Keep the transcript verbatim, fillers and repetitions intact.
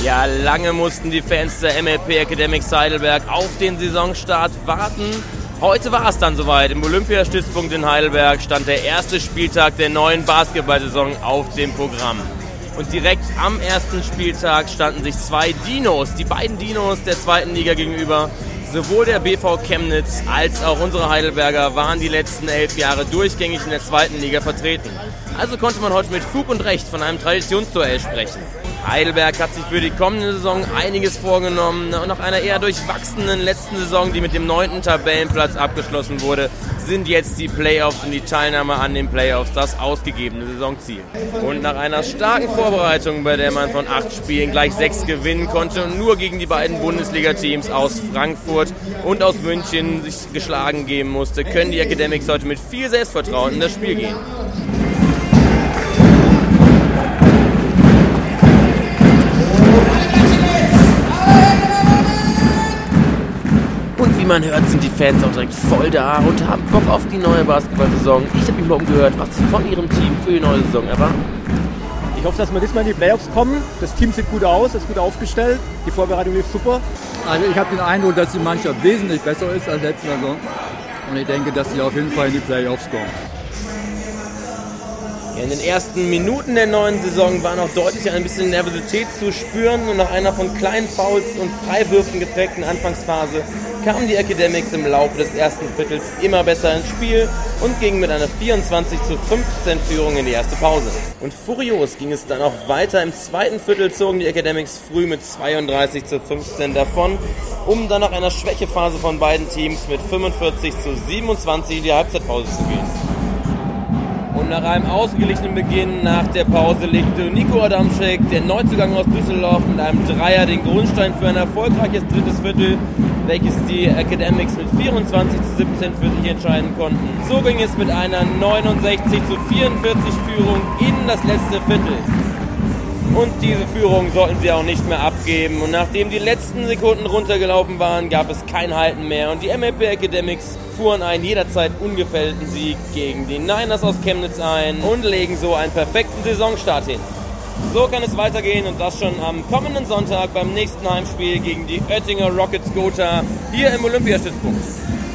Ja, lange mussten die Fans der M L P Academics Heidelberg auf den Saisonstart warten. Heute war es dann soweit. Im Olympiastützpunkt in Heidelberg stand der erste Spieltag der neuen Basketball-Saison auf dem Programm. Und direkt am ersten Spieltag standen sich zwei Dinos, die beiden Dinos der zweiten Liga gegenüber. Sowohl der B V Chemnitz als auch unsere Heidelberger waren die letzten elf Jahre durchgängig in der zweiten Liga vertreten. Also konnte man heute mit Fug und Recht von einem Traditionsduell sprechen. Heidelberg hat sich für die kommende Saison einiges vorgenommen und nach einer eher durchwachsenen letzten Saison, die mit dem neunten Tabellenplatz abgeschlossen wurde, sind jetzt die Playoffs und die Teilnahme an den Playoffs das ausgegebene Saisonziel. Und nach einer starken Vorbereitung, bei der man von acht Spielen gleich sechs gewinnen konnte und nur gegen die beiden Bundesliga-Teams aus Frankfurt und aus München sich geschlagen geben musste, können die Academics heute mit viel Selbstvertrauen in das Spiel gehen. Wie man hört, sind die Fans auch direkt voll da und haben Bock auf die neue Basketball-Saison. Ich habe mich mal umgehört, was sie von ihrem Team für die neue Saison erwarten. Ich hoffe, dass wir diesmal in die Playoffs kommen. Das Team sieht gut aus, ist gut aufgestellt. Die Vorbereitung lief super. Also ich habe den Eindruck, dass die Mannschaft wesentlich besser ist als letzte Saison. Und ich denke, dass sie auf jeden Fall in die Playoffs kommen. Ja, in den ersten Minuten der neuen Saison war noch deutlich ein bisschen Nervosität zu spüren und nach einer von kleinen Fouls und Freiwürfen geprägten Anfangsphase kamen die Academics im Laufe des ersten Viertels immer besser ins Spiel und gingen mit einer vierundzwanzig zu fünfzehn Führung in die erste Pause. Und furios ging es dann auch weiter. Im zweiten Viertel zogen die Academics früh mit zweiunddreißig zu fünfzehn davon, um dann nach einer Schwächephase von beiden Teams mit fünfundvierzig zu siebenundzwanzig in die Halbzeitpause zu gehen. Und nach einem ausgeglichenen Beginn nach der Pause legte Nico Adamczyk, der Neuzugang aus Düsseldorf, mit einem Dreier den Grundstein für ein erfolgreiches drittes Viertel, welches die Academics mit vierundzwanzig zu siebzehn für sich entscheiden konnten. So ging es mit einer neunundsechzig zu vierundvierzig Führung in das letzte Viertel. Und diese Führung sollten sie auch nicht mehr abgeben. Und nachdem die letzten Sekunden runtergelaufen waren, gab es kein Halten mehr. Und die M L P Academics fuhren einen jederzeit ungefällten Sieg gegen die Niners aus Chemnitz ein und legen so einen perfekten Saisonstart hin. So kann es weitergehen und das schon am kommenden Sonntag beim nächsten Heimspiel gegen die Oettinger Rockets Gotha hier im Olympiastützpunkt.